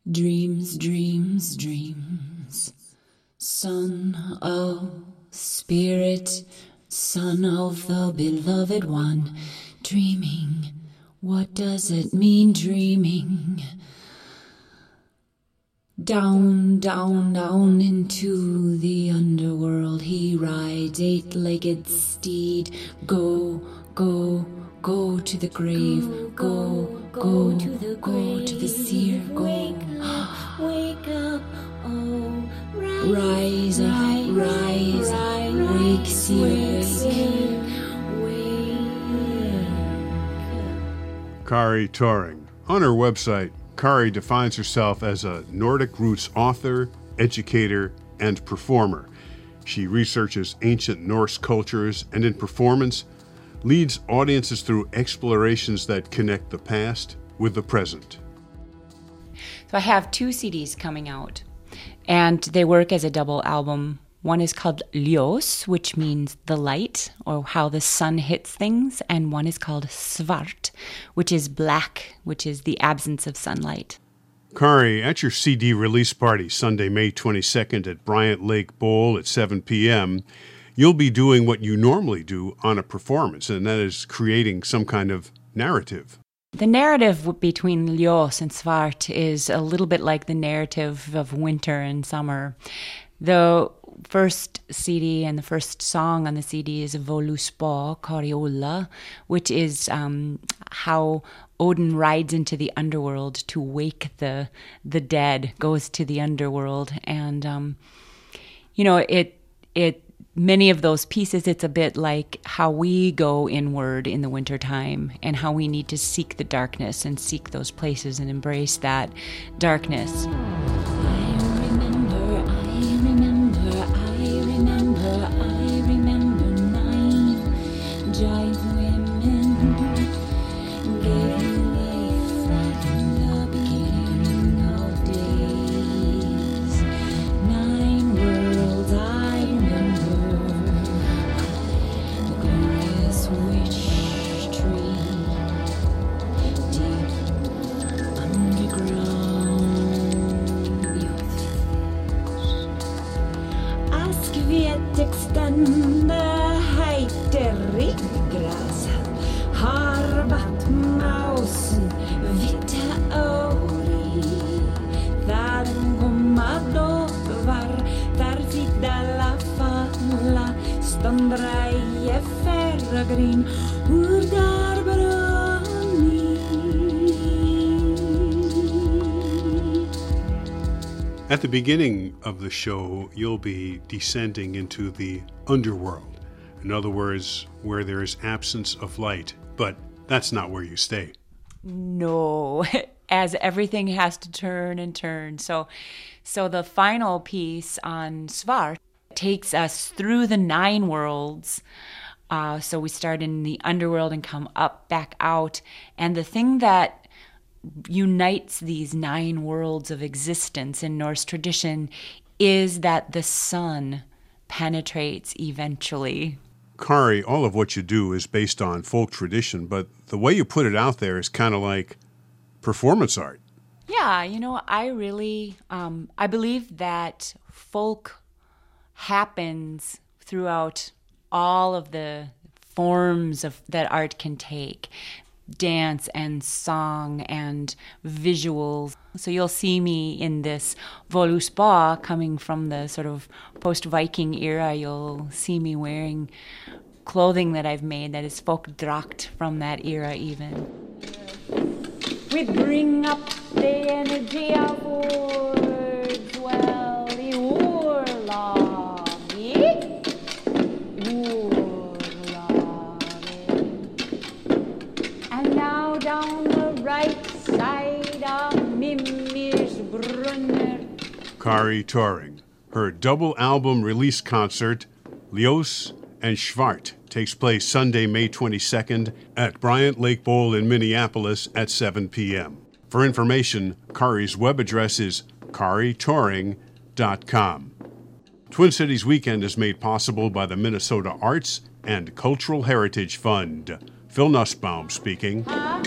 Dreams, dreams, dreams, son of spirit, son of the beloved one, dreaming. What does it mean, dreaming? Down, down, down into the underworld he rides, eight-legged steed. Go, go, go to the grave. Go, go to the grave. Go to the seer. Go. Wake up, oh, rise up, rise, wake, seer, wake. Kari Turing. On her website, Kari defines herself as a Nordic roots author, educator, and performer. She researches ancient Norse cultures and in performance leads audiences through explorations that connect the past with the present. So I have 2 CDs coming out, and they work as a double album. One is called Ljós, which means the light, or how the sun hits things, and one is called Svart, which is black, which is the absence of sunlight. Kari, at your CD release party Sunday, May 22nd at Bryant Lake Bowl at 7 p.m., you'll be doing what you normally do on a performance, and that is creating some kind of narrative. The narrative between Ljós and Svart is a little bit like the narrative of winter and summer. The first CD and the first song on the CD is Voluspa Kariola, which is how Odin rides into the underworld to wake the dead, goes to the underworld. And, many of those pieces, it's a bit like how we go inward in the wintertime and how we need to seek the darkness and seek those places and embrace that darkness. I remember 9 giant women gave life in the beginning of days. 9 worlds I remember, the glorious witch tree, deep underground. Askvetextande heiter riggras, harbat maus vita ori, där gomado var, där vidala falla, stondra i ferragrin, urdar brani. At the beginning of the show, you'll be descending into the underworld. In other words, where there is absence of light. But that's not where you stay. No, as everything has to turn and turn. So the final piece on Svart takes us through the 9 worlds. So we start in the underworld and come up, back out. And the thing that unites these 9 worlds of existence in Norse tradition is that the sun penetrates eventually. Kari, all of what you do is based on folk tradition, but the way you put it out there is kind of like performance art. Yeah, I really, I believe that folk happens throughout all of the forms that art can take. Dance and song and visuals. So you'll see me in this Voluspa coming from the sort of post-Viking era. You'll see me wearing clothing that I've made that is folkdrakt from that era even. We bring up the energy of words, well, the orlagi. And now down the right side of Mimir's Brunner. Kari Turing. Her double album release concert, Ljós and Svart, takes place Sunday, May 22nd at Bryant Lake Bowl in Minneapolis at 7 p.m. For information, Kari's web address is karituring.com. Twin Cities Weekend is made possible by the Minnesota Arts and Cultural Heritage Fund. Phil Nussbaum speaking.